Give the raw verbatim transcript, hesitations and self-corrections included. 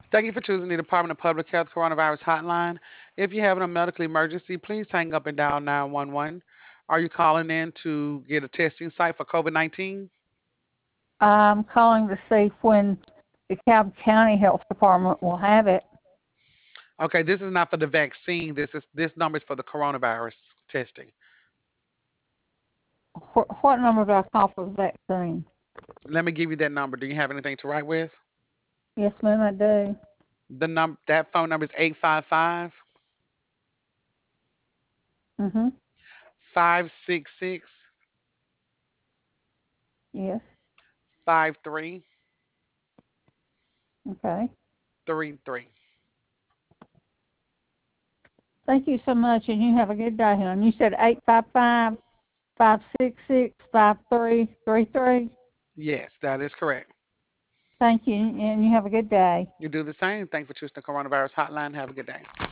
Thank you for choosing the Department of Public Health Coronavirus Hotline. If you have a medical emergency, please hang up and dial nine one one. Are you calling in to get a testing site for COVID nineteen? I'm calling to see when the Cobb County Health Department will have it. Okay, this is not for the vaccine. This is this number is for the coronavirus testing. Wh- What number do I call for the vaccine? Let me give you that number. Do you have anything to write with? Yes, ma'am, I do. The num that phone number is eight five five, Mhm. five six six, Yes. five three Okay. three three. Thank you so much, and you have a good day, hon. You said eight five five five six six five three three three. Yes, that is correct. Thank you, and you have a good day. You do the same. Thanks for choosing the coronavirus hotline. Have a good day.